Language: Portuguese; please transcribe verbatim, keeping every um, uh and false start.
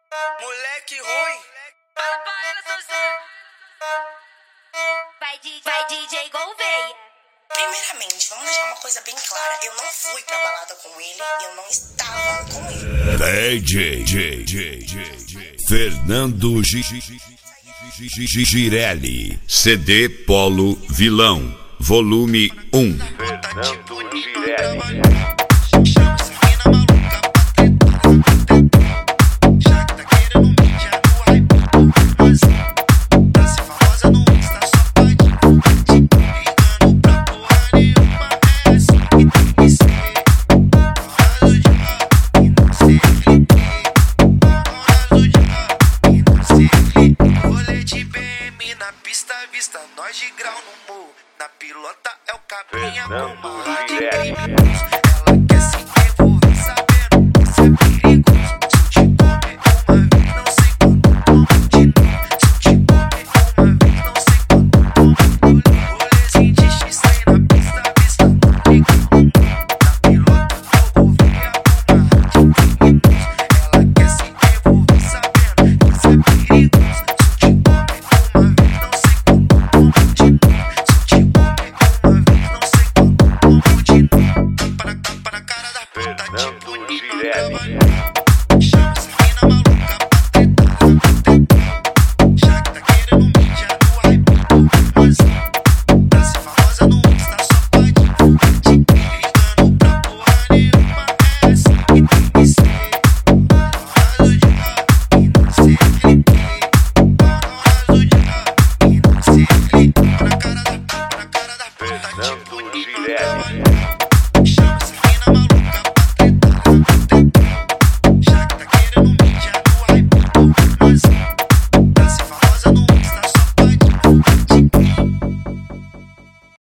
Moleque ruim. Fala pra ela, seu Zé. Vai, D J, vai D J Gouveia. Primeiramente, vamos deixar uma coisa bem clara. Eu não fui pra balada com ele, eu não estava com ele. D J, J, J, J, Fernando G- G- G- G- Girelli, C D Polo Vilão, volume um. Fernando Girelli. Vista, nós de grau no morro. Na pilota é o cabrinha com uma Fernando de Girelli. crime. Ela